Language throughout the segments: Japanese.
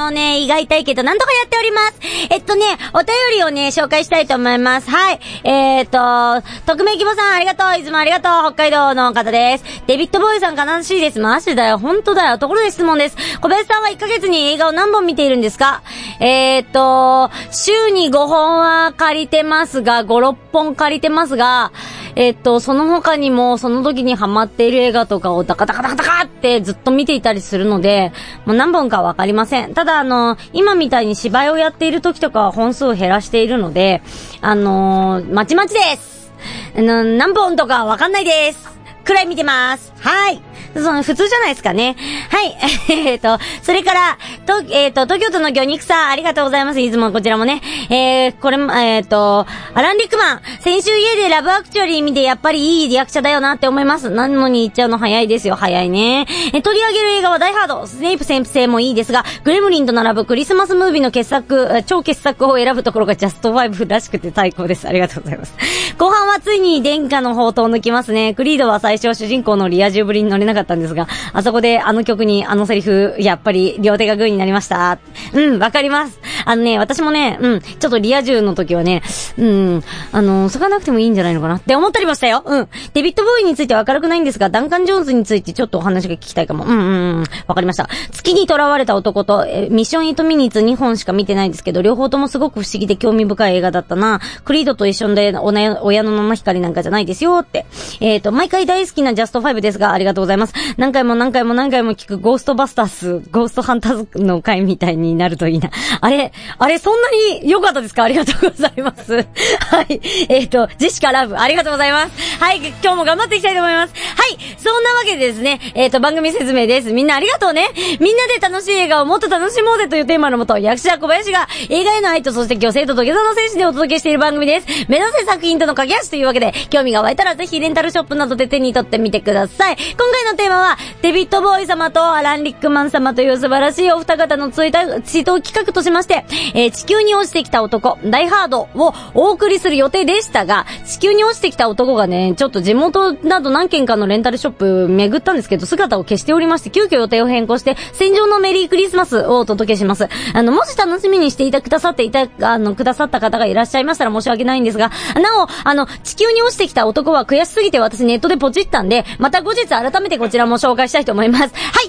胃が痛いけどなんとかやっております。お便りをね、紹介したいと思います。はい。匿名希望さんありがとう。いつもありがとう。北海道の方です。デビッドボーイさん悲しいです。マジだよ。本当だよ。ところで質問です。小林さんは1ヶ月に映画を何本見ているんですか？週に5本は借りてますが、5、6本借りてますが、その他にもその時にハマっている映画とかをダカダカダカダカってずっと見ていたりするので、もう何本かわかりません。ただ今みたいに芝居をやっている時とかは本数を減らしているので、まちまちです。何本とかわかんないです。くらい見てます。はい。普通じゃないですかね。はい。それから、東京都の魚肉さん、ありがとうございます。いつもこちらもね。これも、アラン・リックマン。先週家でラブアクチュアリー見てやっぱりいい役者だよなって思います。なのに言っちゃうの早いですよ。早いね。取り上げる映画はダイハード。スネイプ先生もいいですが、グレムリンと並ぶクリスマスムービーの超傑作を選ぶところがジャスト5らしくて最高です。ありがとうございます。後半はついに殿下の宝刀を抜きますね。クリードは最初主人公のリア充ぶりに乗れなかったんですが、あそこで曲にセリフ、やっぱり両手がグーになりました。わかります。私もね、ちょっとリア充の時はね、そがなくてもいいんじゃないのかなって思ったりもしたよ。デビッド・ボーイについては明るくないんですが、ダンカン・ジョーンズについてちょっとお話が聞きたいかも。わかりました。月に囚われた男と、ミッション8ミニッツ2本しか見てないんですけど、両方ともすごく不思議で興味深い映画だったな。クリードと一緒で親の七光なんかじゃないですよって。毎回大好きなジャスト5ですが、ありがとうございます。何回も聞くゴーストバスターズ、ゴーストハンターズの回みたいになるといいな。あれ、そんなに良かったですか？ありがとうございます。はい。ジェシカラブ、ありがとうございます。はい。今日も頑張っていきたいと思います。はい。そんなわけでですね、番組説明です。みんなありがとうね。みんなで楽しい映画をもっと楽しもうぜというテーマのもと、役者小林が映画への愛とそして虚勢と土下座の精神でお届けしている番組です。目指せ作品との架け橋というわけで、興味が湧いたらぜひレンタルショップなどで手に取ってみてください。今回のテーマは、デビッド・ボーイ様とアラン・リックマン様という素晴らしいお二方の追悼企画としまして、地球に落ちてきた男、ダイハードをお送りする予定でしたが、地球に落ちてきた男がね、ちょっと地元など何軒かのレンタルショップ巡ったんですけど、姿を消しておりまして、急遽予定を変更して、戦場のメリークリスマスをお届けします。もし楽しみにしてくださった方がいらっしゃいましたら申し訳ないんですが、なお、地球に落ちてきた男は悔しすぎて私ネットでポチったんで、また後日改めてこちらも紹介したいと思います。はい。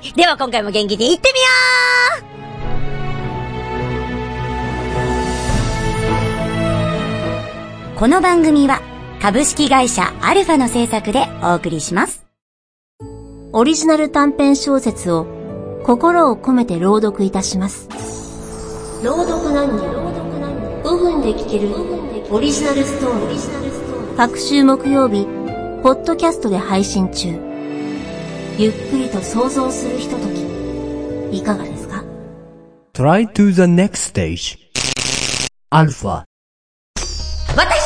では今回も元気にいってみよう。この番組は株式会社アルファの制作でお送りします。オリジナル短編小説を心を込めて朗読いたします。朗読何人5分で聞けるオリジナルストーリー。各週木曜日ポッドキャストで配信中。ゆっくりと想像するひととき、いかがですか？ Try to the next stage. アルファ。 私のレ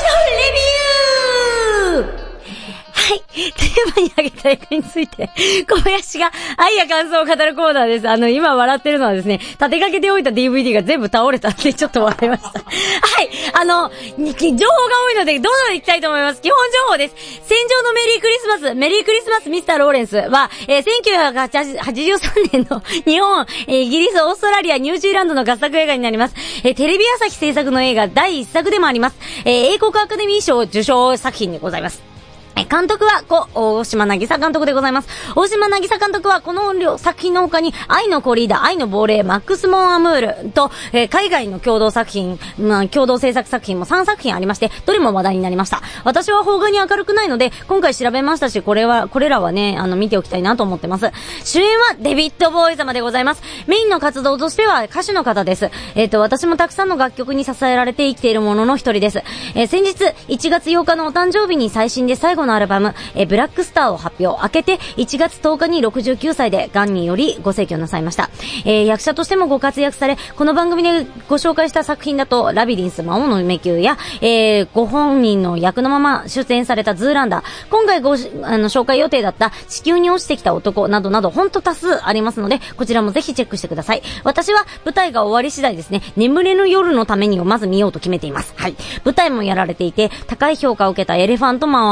ビュー。はい。テーマに挙げた映画について、小林が愛や感想を語るコーナーです。今笑ってるのはですね、立てかけておいた DVD が全部倒れたんで、ちょっと笑いました。はい。情報が多いので、どんどん行きたいと思います。基本情報です。戦場のメリークリスマスミスター・ローレンスは、1983年の日本、イギリス、オーストラリア、ニュージーランドの合作映画になります。テレビ朝日制作の映画第1作でもあります。英国アカデミー賞受賞作品でございます。監督は大島渚監督でございます。大島渚監督はこの作品の他に愛のコリーダ、愛の亡霊、マックス・モン・アムールと、海外の共同作品、共同制作作品も3作品ありまして、どれも話題になりました。私は邦画に明るくないので、今回調べましたし、これらはね、見ておきたいなと思ってます。主演はデビッド・ボーイ様でございます。メインの活動としては歌手の方です。私もたくさんの楽曲に支えられて生きているものの一人です。先日、1月8日のお誕生日に最新で最後のアルバム、ブラックスターを発表。明けて1月10日に69歳で癌によりご逝去なさいました。役者としてもご活躍され、この番組でご紹介した作品だと、ラビリンス魔王の迷宮や、ご本人の役のまま出演されたズーランダー、今回紹介予定だった地球に落ちてきた男などなど、ほんと多数ありますので、こちらもぜひチェックしてください。私は舞台が終わり次第ですね、眠れぬ夜のためにをまず見ようと決めています。はい。舞台もやられていて、高い評価を受けたエレファントマンは本当に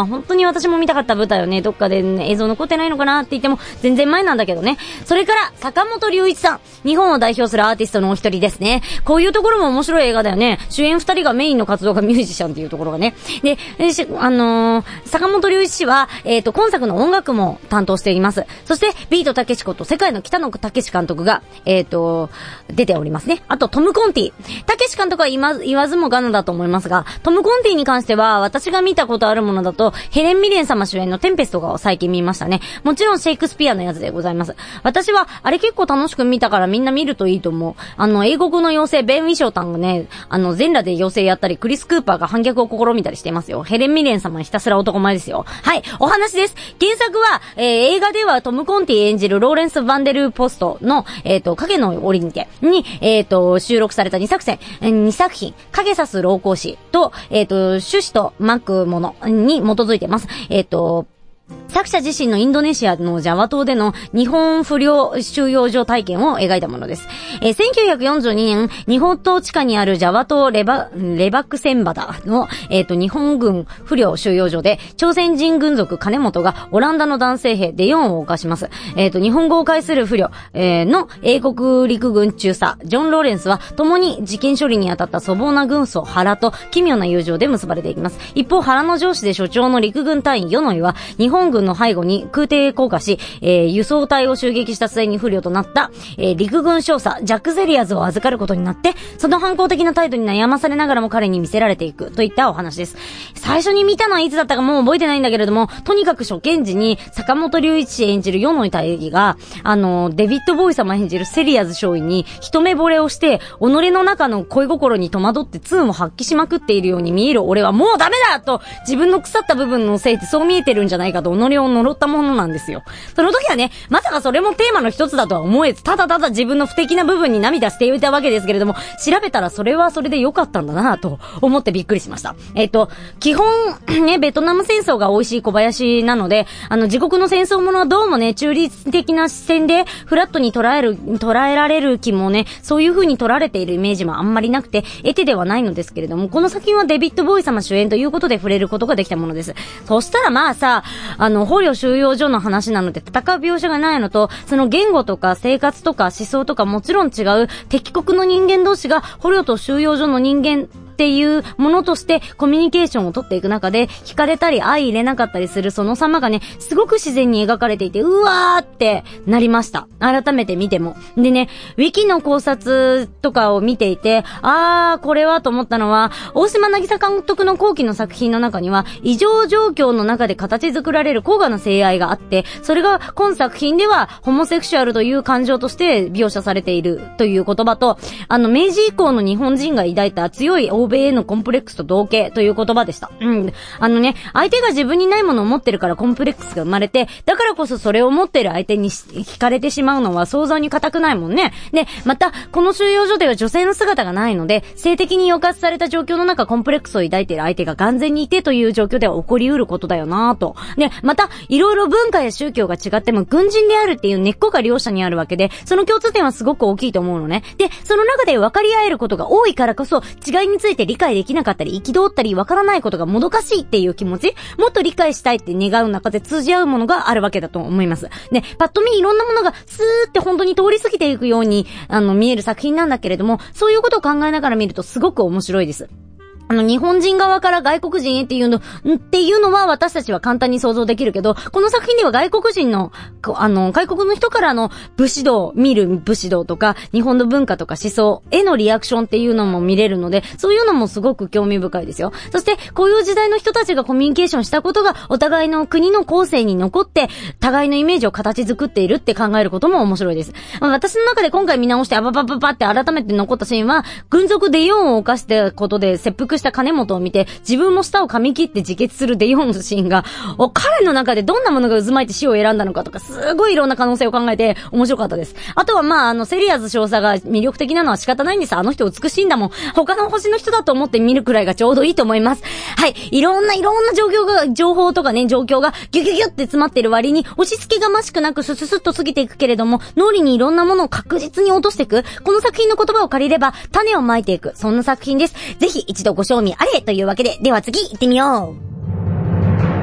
私も見たかった舞台をね、どっかで、ね、映像残ってないのかなって言っても全然前なんだけどね。それから坂本龍一さん、日本を代表するアーティストのお一人ですね。こういうところも面白い映画だよね。主演二人がメインの活動がミュージシャンっていうところがね。で、坂本龍一氏は今作の音楽も担当しています。そしてビートたけしこと世界の北野武監督が出ておりますね。あとトム・コンティ、たけし監督は言わずもがなだと思いますが、トム・コンティに関しては私が見たことあるものだとヘレン・ミレン様主演のテンペストが最近見ましたね。もちろんシェイクスピアのやつでございます。私はあれ結構楽しく見たからみんな見るといいと思う。英国の妖精ベン・ウィショータンがね、全裸で妖精やったり、クリス・クーパーが反逆を試みたりしていますよ。ヘレン・ミレン様にひたすら男前ですよ。はい、お話です。原作は、映画ではトム・コンティ演じるローレンス・ヴァンデル・ポストの、影の檻にてに、収録された2作品、影さす老公子と、種子とまくものに基づいてます。作者自身のインドネシアのジャワ島での日本不良収容所体験を描いたものです。1942年、日本島地下にあるジャワ島レバックセンバダの、日本軍不良収容所で、朝鮮人軍属金本がオランダの男性兵デヨンを犯します。日本語を介する不良、の英国陸軍中佐、ジョン・ローレンスは、共に事件処理に当たった粗暴な軍曹原と奇妙な友情で結ばれていきます。一方、原の上司で所長の陸軍隊員ヨノイは、日本軍の背後に空挺降下し、輸送隊を襲撃した末に不良となった、陸軍少佐ジャック・ゼリアーズを預かることになって、その反抗的な態度に悩まされながらも彼に見せられていくといったお話です。最初に見たのはいつだったかもう覚えてないんだけれども、とにかく初見時に坂本龍一演じる世の大義がデビッド・ボーイ様演じるセリアーズ少尉に一目惚れをして、己の中の恋心に戸惑ってツンを発揮しまくっているように見える俺はもうダメだと、自分の腐った部分のせいでそう見えてるんじゃないかと己を呪ったものなんですよ。その時はね、まさかそれもテーマの一つだとは思えず、ただただ自分の不敵な部分に涙していたわけですけれども、調べたらそれはそれで良かったんだなと思ってびっくりしました。基本ね、ベトナム戦争が美味しい小林なので、自国の戦争ものはどうもね、中立的な視線でフラットに捉えられる気もね、そういう風に取られているイメージもあんまりなくて、得手ではないのですけれども、この作品はデビッド・ボーイ様主演ということで触れることができたものです。そしたらまあさ、捕虜収容所の話なので戦う描写がないのと、その言語とか生活とか思想とかもちろん違う敵国の人間同士が捕虜と収容所の人間っていうものとしてコミュニケーションを取っていく中で、惹かれたり相入れなかったりするその様がね、すごく自然に描かれていて、うわーってなりました。改めて見ても。でね、ウィキの考察とかを見ていて、これはと思ったのは、大島渚監督の後期の作品の中には、異常状況の中で形作られる高雅な性愛があって、それが今作品ではホモセクシュアルという感情として描写されているという言葉と、明治以降の日本人が抱いた強い欧米へのコンプレックスと同型という言葉でした。相手が自分にないものを持ってるからコンプレックスが生まれて、だからこそそれを持ってる相手に惹かれてしまうのは想像に難くないもんね。で、また、この収容所では女性の姿がないので、性的に抑圧された状況の中コンプレックスを抱いている相手が完全にいてという状況では起こりうることだよなぁと。で、また、いろいろ文化や宗教が違っても軍人であるっていう根っこが両者にあるわけで、その共通点はすごく大きいと思うのね。で、その中で分かり合えることが多いからこそ、違いについて理解できなかったり、憤ったり、分からないことがもどかしいっていう気持ち、もっと理解したいって願う中で通じ合うものがあるわけだと思います。で、パッと見いろんなものがスーって本当に通り過ぎていくように、見える作品なんだけれども、そういうことを考えながら見るとすごく面白いです。日本人側から外国人へっていうのは私たちは簡単に想像できるけど、この作品では外国人の、外国の人からの見る武士道とか、日本の文化とか思想へのリアクションっていうのも見れるので、そういうのもすごく興味深いですよ。そして、こういう時代の人たちがコミュニケーションしたことが、お互いの国の後世に残って、互いのイメージを形作っているって考えることも面白いです。私の中で今回見直して、って改めて残ったシーンは、軍属デヨンを犯したことで切腹した金本を見て、自分も舌を噛み切って自決するデヨンのシーンが、彼の中でどんなものが渦巻いて死を選んだのかとか、すごいいろんな可能性を考えて面白かったです。あとはセリアーズ少佐が魅力的なのは仕方ないんです。あの人美しいんだもん。他の星の人だと思って見るくらいがちょうどいいと思います。はい。いろんな情報とかね、状況がギュギュギュって詰まってる割に、押し付けがましくなくスススッと過ぎていくけれども、脳裏にいろんなものを確実に落としていく。この作品の言葉を借りれば、種をまいていく。そんな作品です。ぜひ一度ご賞味あれというわけで、では次行ってみよう。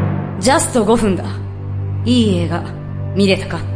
ジャスト5分だ。いい映画見れたか？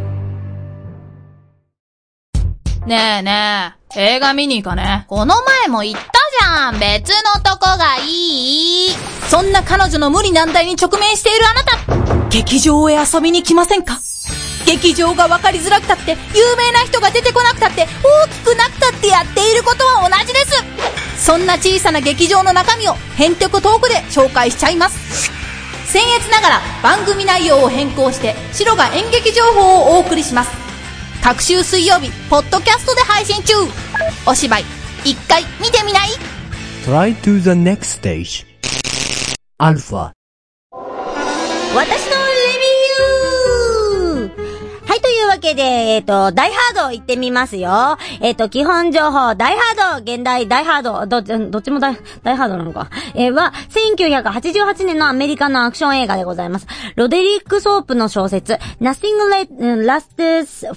ねえねえ、映画見に行かね。この前も言ったじゃん。別のとこがいい。そんな彼女の無理難題に直面しているあなた、劇場へ遊びに来ませんか？劇場が分かりづらくたって、有名な人が出てこなくたって、大きくなくたってやっていることは同じです。そんな小さな劇場の中身をヘンテコトークで紹介しちゃいます。僭越ながら番組内容を変更して白が演劇情報をお送りします。各週水曜日ポッドキャストで配信中。お芝居一回見てみない？ Try to the next stage. Alpha。 私のレビュー。はい、というわけで、ダイハード行ってみますよ。基本情報、ダイハード、現代、ダイハード、どっちもダイハードなのか。は、1988年のアメリカのアクション映画でございます。ロデリック・ソープの小説、Nothing Lasts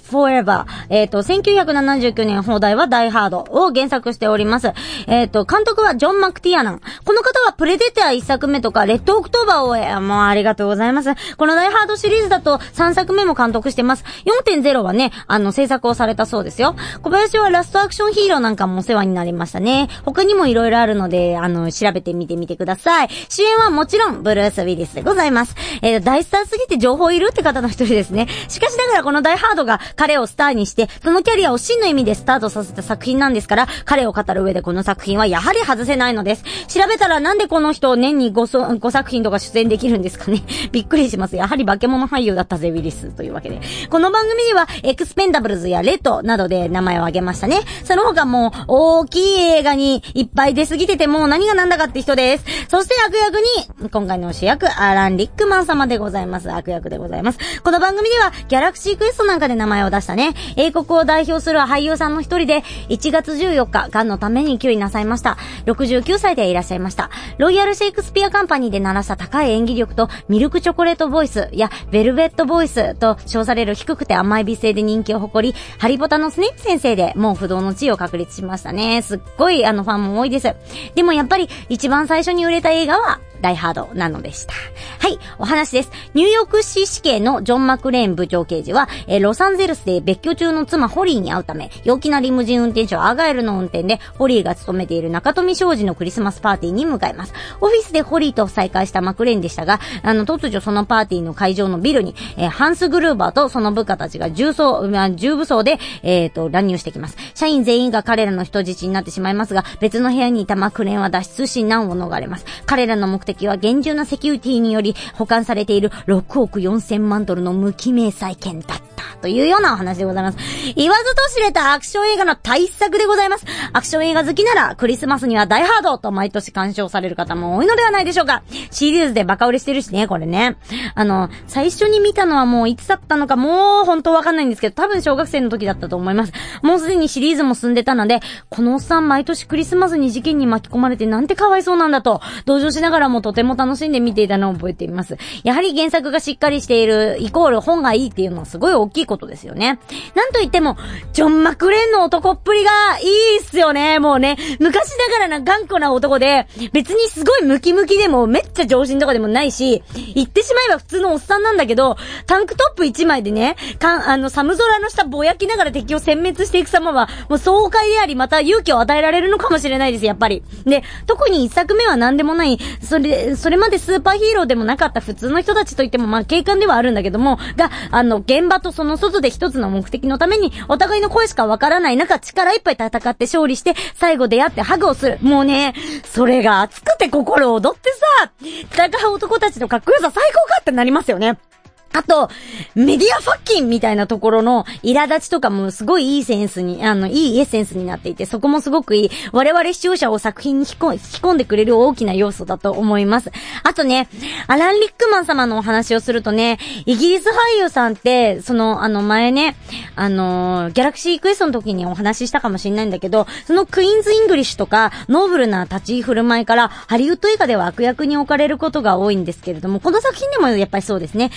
Forever。1979年放題はダイハードを原作しております。監督はジョン・マクティアナン。この方はプレデター1作目とか、レッド・オクトーバーを、もうありがとうございます。このダイハードシリーズだと3作目も監督してます。4.0 はね、制作をされたそうですよ。小林はラストアクションヒーローなんかもお世話になりましたね。他にも色々あるので、調べてみてみてください。主演はもちろん、ブルース・ウィリスでございます。大スターすぎて情報いるって方の一人ですね。しかしながらこのダイハードが彼をスターにして、そのキャリアを真の意味でスタートさせた作品なんですから、彼を語る上でこの作品はやはり外せないのです。調べたらなんでこの人年に5作品とか出演できるんですかね。びっくりします。やはり化け物俳優だったぜ、ウィリスというわけで。この番組ではエクスペンダブルズやレッドなどで名前を挙げましたね。その他も大きい映画にいっぱい出過ぎててもう何が何だかって人です。そして悪役に今回の主役アラン・リックマン様でございます。悪役でございます。この番組ではギャラクシークエストなんかで名前を出したね。英国を代表する俳優さんの一人で1月14日癌のために休医なさいました。69歳でいらっしゃいました。ロイヤルシェイクスピアカンパニーで鳴らした高い演技力とミルクチョコレートボイスやベルベットボイスと称される低くて甘い美声で人気を誇り、ハリポタのスネープ先生でもう不動の地位を確立しましたね。すっごいファンも多いです。でもやっぱり一番最初に売れた映画はダイハードなのでした。はい、お話です。ニューヨーク市死刑のジョン・マクレーン部長刑事は、ロサンゼルスで別居中の妻ホリーに会うため、陽気なリムジン運転手アーガエルの運転で、ホリーが勤めている中富商事のクリスマスパーティーに向かいます。オフィスでホリーと再会したマクレーンでしたが、突如そのパーティーの会場のビルに、ハンス・グルーバーとその部下たちが重武装で、乱入してきます。社員全員が彼らの人質になってしまいますが、別の部屋にいたマクレーンは脱出し難を逃れます。彼らの目的は厳重なセキュリティにより保管されている6億4000万ドルの無記名債権だったというようなお話でございます。言わずと知れたアクション映画の大作でございます。アクション映画好きならクリスマスにはダイハードと毎年鑑賞される方も多いのではないでしょうか。シリーズでバカ売れしてるしね、これね。最初に見たのはもういつだったのかもう本当わかんないんですけど、多分小学生の時だったと思います。もうすでにシリーズも進んでたので、このおっさん毎年クリスマスに事件に巻き込まれてなんてかわいそうなんだと同情しながらもとても楽しんで見ていたのを覚えています。やはり原作がしっかりしているイコール本がいいっていうのはすごい大きいことですよね。なんといってもジョン・マクレーンの男っぷりがいいっすよね。もうね、昔ながらな頑固な男で、別にすごいムキムキでもめっちゃ上心とかでもないし、言ってしまえば普通のおっさんなんだけど、タンクトップ1枚でね、寒空の下ぼやきながら敵を殲滅していく様はもう爽快であり、また勇気を与えられるのかもしれないです、やっぱり。で、特に一作目は何でもない、それまでスーパーヒーローでもなかった普通の人たちといっても警官ではあるんだけども、現場とその外で一つの目的のためにお互いの声しかわからない中、力いっぱい戦って勝利して最後出会ってハグをする。もうね、それが熱くて心躍ってさ、戦う男たちのかっこよさ最高かってなりますよね。あと、メディアファッキンみたいなところの苛立ちとかもすごいいいセンスに、いいエッセンスになっていて、そこもすごくいい。我々視聴者を作品に引き込んでくれる大きな要素だと思います。あとね、アラン・リックマン様のお話をするとね、イギリス俳優さんって、前ね、ギャラクシークエストの時にお話ししたかもしれないんだけど、そのクイーンズ・イングリッシュとか、ノーブルな立ち居振る舞いから、ハリウッド映画では悪役に置かれることが多いんですけれども、この作品でもやっぱりそうですね。最近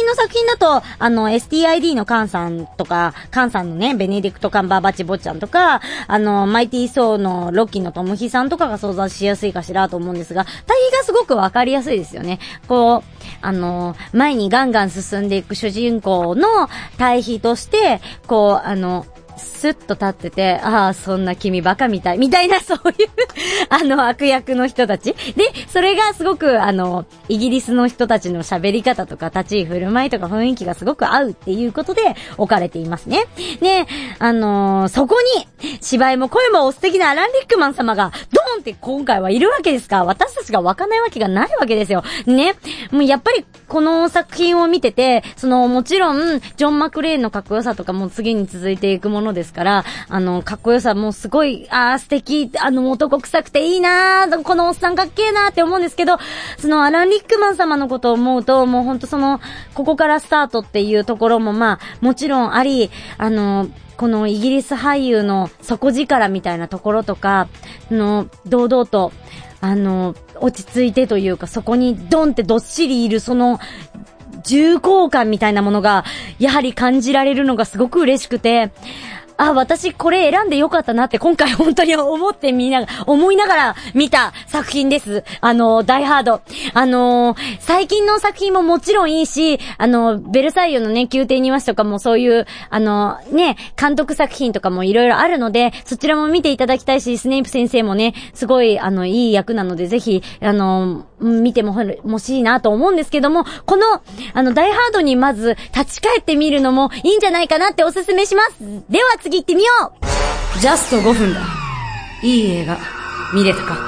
近の作品だと、STID のカンさんとか、カンさんのね、ベネディクト・カンバーバッチ坊ちゃんとか、マイティー・ソーのロッキーのトムヒさんとかが想像しやすいかしらと思うんですが、対比がすごくわかりやすいですよね。こう、前にガンガン進んでいく主人公の対比として、こう、スッと立ってて、ああ、そんな君バカみたいな、そういう悪役の人たち。で、それがすごく、イギリスの人たちの喋り方とか、立ち居振る舞いとか雰囲気がすごく合うっていうことで置かれていますね。で、そこに、芝居も声もお素敵なアラン・リックマン様が、ドーンって今回はいるわけですから、私たちが湧かないわけがないわけですよ。ね。もうやっぱり、この作品を見てて、もちろん、ジョン・マクレーンのかっこよさとかも次に続いていくものですから、かっこよさもすごい、素敵、男臭くていいなー、このおっさんかっけーなーって思うんですけど、アラン・リックマン様のことを思うと、もうほんとここからスタートっていうところももちろんあり、このイギリス俳優の底力みたいなところとか、堂々と、落ち着いてというか、そこにドンってどっしりいる重厚感みたいなものが、やはり感じられるのがすごく嬉しくて、私これ選んでよかったなって今回本当に思いながら見た作品です。ダイハード。最近の作品ももちろんいいし、ベルサイユのね、宮廷庭師とかもそういう、監督作品とかもいろいろあるので、そちらも見ていただきたいし、スネイプ先生もね、すごい、いい役なので、ぜひ、見ても欲しいなと思うんですけども、この、ダイハードにまず立ち返ってみるのもいいんじゃないかなっておすすめします。では次行ってみよう。ジャスト5分だ。いい映画、見れたか。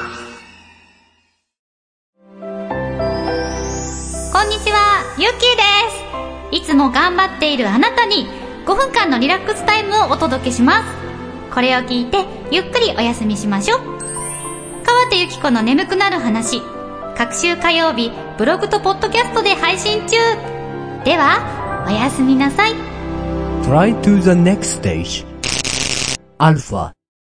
こんにちは、ゆっきーです。いつも頑張っているあなたに5分間のリラックスタイムをお届けします。これを聞いてゆっくりお休みしましょう。川手ゆき子の眠くなる話、各週火曜日ブログとポッドキャストで配信中。ではおやすみなさい。 Try to the next stage. Alpha.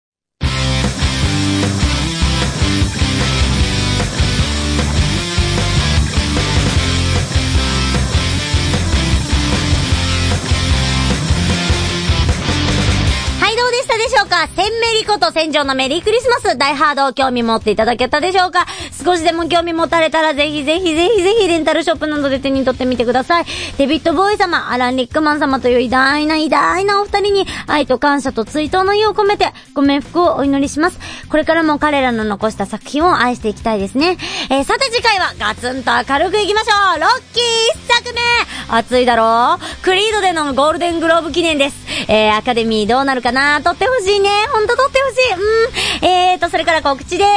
どうでしたでしょうか。センメリこと戦場のメリークリスマス、ダイハードを興味持っていただけたでしょうか。少しでも興味持たれたらぜひぜひぜひぜひレンタルショップなどで手に取ってみてください。デビッド・ボーイ様、アラン・リックマン様という偉大なお二人に愛と感謝と追悼の意を込めてご冥福をお祈りします。これからも彼らの残した作品を愛していきたいですね。さて次回はガツンと明るくいきましょう。ロッキー1作目、熱いだろう。クリードでのゴールデングローブ記念です。アカデミーどうなるかな。撮ってほしいね。ほんと撮ってほしい。それから告知です。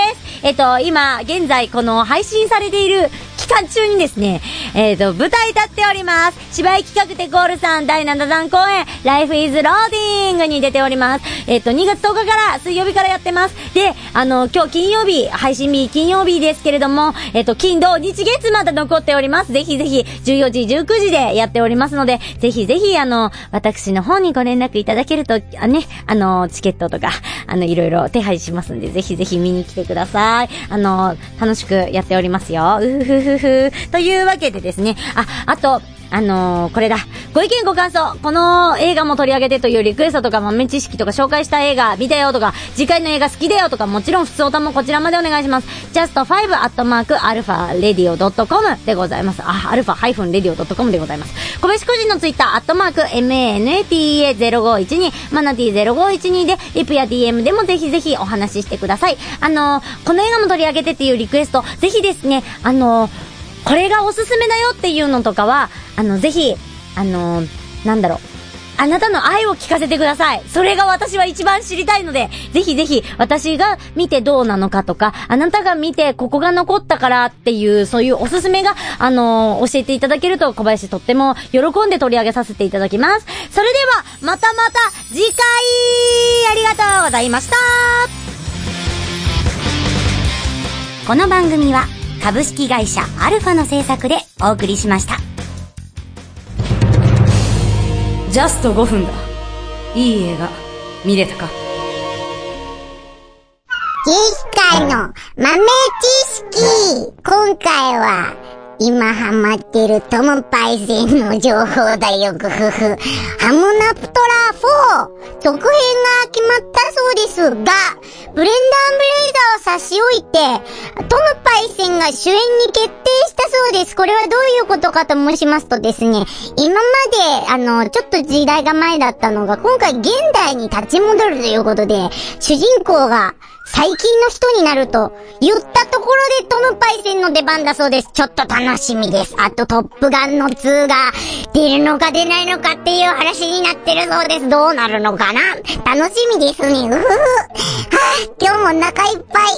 今現在この配信されている期間中にですね、舞台立っております。芝居企画でゴールさん第7弾公演 Life is Loading に出ております。2月10日から水曜日からやってます。で、今日金曜日、配信日金曜日ですけれども、金土日月まで残っております。ぜひぜひ14時19時でやっておりますので、ぜひぜひ私の方にご連絡いただけるとね、チケットとかいろいろ手配しますので、ぜひぜひ見に来てください。楽しくやっておりますよ。というわけでですね、あとこれだ。ご意見ご感想、この映画も取り上げてというリクエストとか豆知識とか紹介した映画見たよとか、次回の映画好きだよとか、もちろん普通歌もこちらまでお願いします。just5@alpha-radio.com でございます。alpha-radio.com でございます。小林個人のツイッター@manata0512 マナティ0512でリプや DM でもぜひぜひお話ししてください。この映画も取り上げてっていうリクエスト、ぜひですね、これがおすすめだよっていうのとかは、ぜひ、なんだろう。あなたの愛を聞かせてください。それが私は一番知りたいので、ぜひぜひ私が見てどうなのかとか、あなたが見てここが残ったからっていう、そういうおすすめが、教えていただけると小林とっても喜んで取り上げさせていただきます。それでは、また次回ありがとうございました。 この番組は株式会社アルファの制作でお送りしました。 ジャスト5分だ。いい映画見れたか。 月下の豆知識。今回は今ハマってるトムパイセンの情報だよ、グフフ。ハムナプトラ4、続編が決まったそうですが、ブレンダーブレイザーを差し置いて、トムパイセンが主演に決定したそうです。これはどういうことかと申しますとですね、今まで、ちょっと時代が前だったのが、今回現代に立ち戻るということで、主人公が最近の人になると言ったところでトムパイセンの出番だそうです。ちょっと楽しみです。あとトップガンの2が出るのか出ないのかっていう話になってるそうです。どうなるのかな、楽しみですね。はぁ、今日も中いっぱい。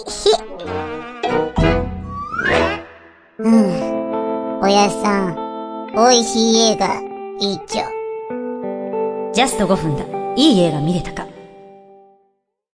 おやさん、美味しい映画いいっちょ。 ジャスト5分だ。いい映画見れたか。